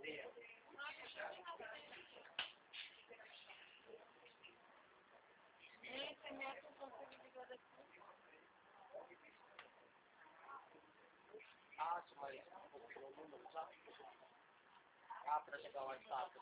Ah, mas o número, sabe? Ah, para chegar ao WhatsApp.